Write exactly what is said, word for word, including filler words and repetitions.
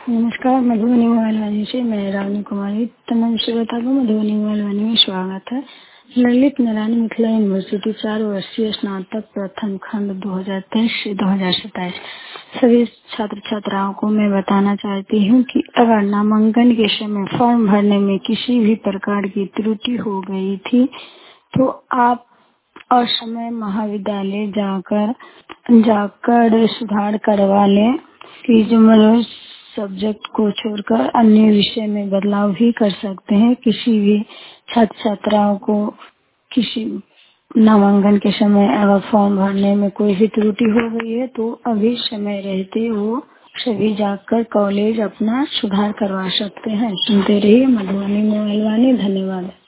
नमस्कार, मधुबनी मोबाइल वाणी से मैं रावनी कुमारी। तमाम श्रोता को मधुबनी मोबाइल वाणी में स्वागत है। ललित नारायण मिथिला यूनिवर्सिटी चार वर्षीय स्नातक प्रथम खंड दो हज़ार तेईस से दो हज़ार सत्ताईस सभी छात्र छात्राओं को मैं बताना चाहती हूँ कि अगर नामांकन के समय फॉर्म भरने में किसी भी प्रकार की त्रुटि हो गई थी तो आप असमय महाविद्यालय जाकर जाकर सुधार करवा लें। रीजनल सब्जेक्ट को छोड़कर अन्य विषय में बदलाव भी कर सकते हैं। किसी भी छात्र छात्राओं को किसी नामांकन के समय अगर फॉर्म भरने में कोई भी त्रुटि हो गई है तो अभी समय रहते वो सभी जाकर कॉलेज अपना सुधार करवा सकते हैं। सुनते रहिए मधुबनी मोबाइल वाणी। धन्यवाद।